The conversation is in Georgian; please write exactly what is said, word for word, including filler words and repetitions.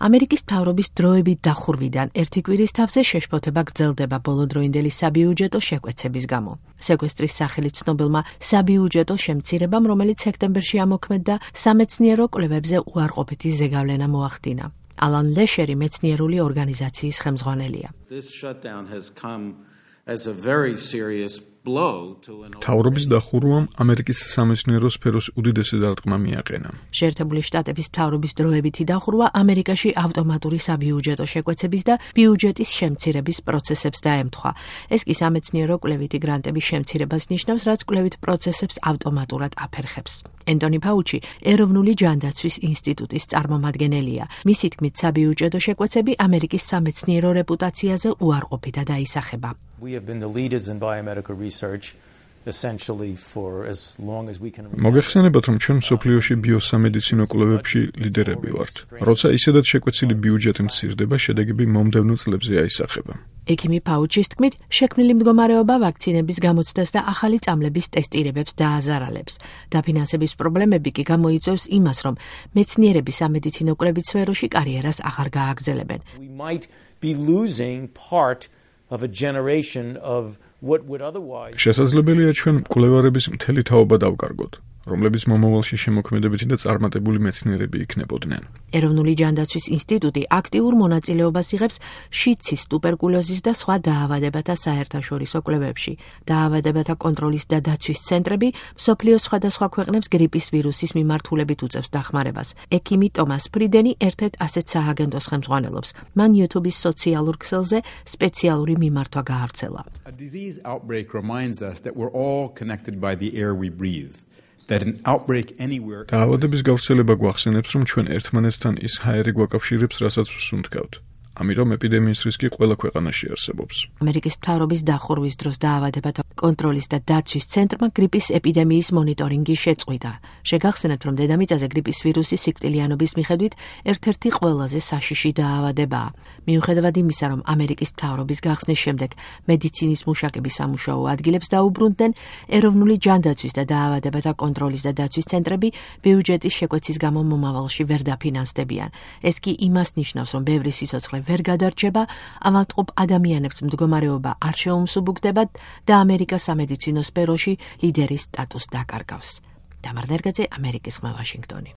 ამერიკის მთავრობის დროებით დახურვიდან ერთი კვირის თავზე შეშფოთება გრძელდება ბოლოდროინდელი საბიუჯეტო შეკვეცების გამო. სეკვესტრის სახელით ცნობილმა საბიუჯეტო შემცირებამ, რომელიც სექტემბერში ამოქმედდა, სამეცნიერო კვლევებზე უარყოფითი ზეგავლენა მოახდინა. ალან ლეშერი მეცნიერული ორგანიზაციის ხელმძღვანელია. მთავრობის დახურვამ ამერიკის სამეცნიერო სფეროს უდიდესი დარტყმა მიაყენა. შეერთებული შტატების მთავრობის დროებითი დახურვა ამერიკაში ავტომატური საბიუჯეტო შეკვეცების და ბიუჯეტის შემცირების პროცესებს დაემთხვა. ეს კი სამეცნიერო კვლევითი გრანტების შემცირებას ნიშნავს, რაც კვლევით პროცესებს ავტომატურად აფერხებს. ენტონი ფაუჩი ეროვნული ჯანდაცვის ინსტიტუტის წარმომადგენელია. მისი თქმით, საბიუჯეტო შეკვეცები ამერიკის სამეცნიერო რეპუტაციაზე უარყოფითად აისახება. მოგეხსენებათ, რომ ჩვენ მსოფლიოში ბიოსამედიცინო კვლევებში ლიდერები ვართ. როცა ისედაც შეკვეცილი ბიუჯეტი მცირდება, შედეგები მომდევნო წლებზე აისახება. ექიმი ფაუჩის თქმით, შექმნილი მდგომარეობა ვაქცინების გამოცდას და ახალი წამლების ტესტირებებს დააზარალებს. დაფინანსების პრობლემები კი გამოიწვევს იმას, რომ მეცნიერები სამედიცინო კვლევის სფეროში კარიერას აღარ გააგრძელებენ. შესაძლებელია ჩვენ მკვლევარების მთელი თაობა დავკარგოთ, რომლებიც მომავალში შემოქმედებითი და წარმატებული მეცნიერები იქნებოდნენ. ეროვნული ჯანდაცვის ინსტიტუტი აქტიურ მონაწილეობას იღებს შიცის, ტუბერკულოზის და სხვა დაავადებათა საერთაშორისო კვლევებში. დაავადებათა კონტროლის და დაცვის ცენტრები მსოფლიოს სხვადასხვა ქვეყნებს გრიპის ვირუსის მიმართულებით უწევს დახმარებას. ექიმი ტომას ფრიდენი ერთ-ერთ ასეთ სააგენტოს ხელმძღვანელობს. მან YouTube-ის სოციალურ ქსელზე სპეციალური მიმართვა გაავრცელა. დაავადების გავრცელება გვახსენებს, რომ ჩვენ ერთმანეთთან ის ჰაერი გვაკავშირებს, რასაც ვსუნთქავთ. ამიტომ ეპიდემიის რისკი ყველა ქვეყანაში არსებობს. ამერიკის მთავრობის დახურვის დროს დაავადებათა კონტროლის და დაცვის ცენტრმა გრიპის ეპიდემიის მონიტორინგი შეწყვიტა. შეგახსენებთ, რომ დედამიწაზე გრიპის ვირუსი სიკვდილიანობის მიხედვით ერთ-ერთი ყველაზე საშიში დაავადებაა. მიუხედავად იმისა, რომ ამერიკის მთავრობის გახსნის შემდეგ მედიცინის მუშაკები სამუშაო ადგილებს დაუბრუნდნენ, ეროვნული ჯანდაცვის და დაავადებათა კონტროლის და დაცვის ცენტრები ბიუჯეტის შეკვეცის გამო მომავალში ვერ დაფინანსდებიან. ეს კი იმას ნიშნავს, რომ ბევრი სიცოცხლე ვერ გადარჩება, ავადმყოფ ადამიანებს მდგომარეობა არ შეუმსუბუქდებათ და ამერიკა სამედიცინო სფეროში ლიდერის სტატუსს დაკარგავს. დამარ ნერგაძე, ამერიკის ხმა, ვაშინგტონი.